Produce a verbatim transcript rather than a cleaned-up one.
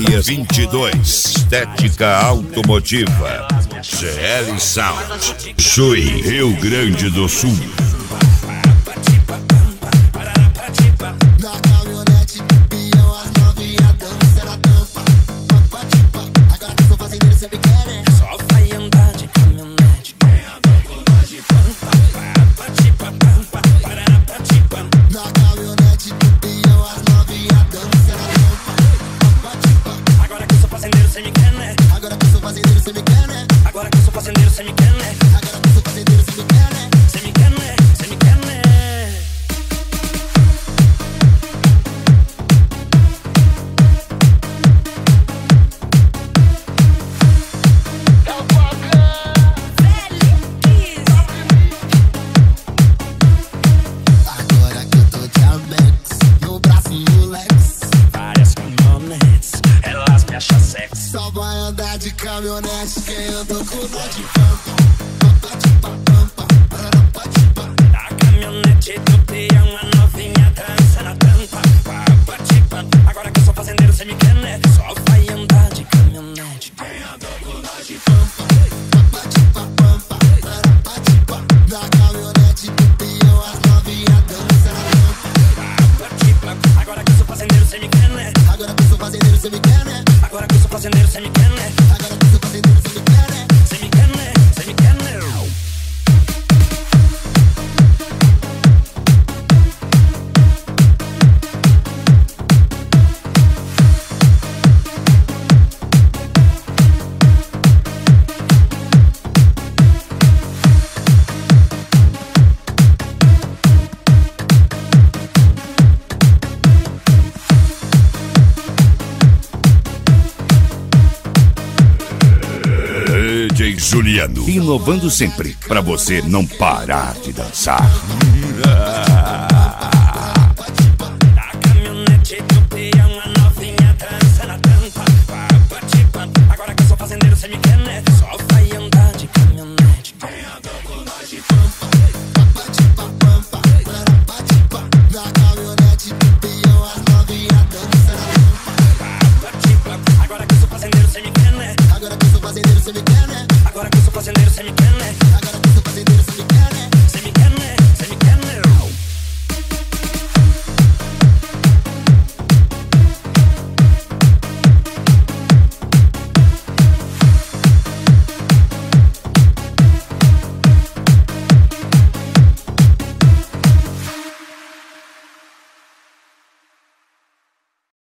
Área vinte e dois, Estética Automotiva, C L Sound, Chuí, Rio Grande do Sul. Só vai andar de caminhonete quem andou com nó de pampa. A caminhonete do peão, a novinha dança na tampa. Agora que eu sou fazendeiro, cê me quer, né? Só vai andar de caminhonete quem andou com nó de pampa. Na caminhonete do peão, as novinha dança na tampa. Agora que eu sou fazendeiro, cê me quer, né? Agora que eu sou fazendeiro, cê me quer, né? Agora que eu sou fazendeiro, cê me quer, né? Agora que eu sou fazendeiro, cê me quer, né? Cê me quer, né? Cê me quer, né? D J Juliano, inovando sempre, pra você não parar de dançar. A caminhonete do peão, a novinha dança na tampa. Agora que eu sou fazendeiro, cê me quer, né? Só vai andar de caminhonete quem andou com nós de pampa. Na caminhonete do peão, as novinha dança na tampa. Agora que eu sou fazendeiro, cê me quer, né? Agora que eu sou fazendeiro, cê me quer, né? Agora que eu sou fazendeiro, cê me quer, né? Agora que eu sou fazendeiro, cê me quer, né?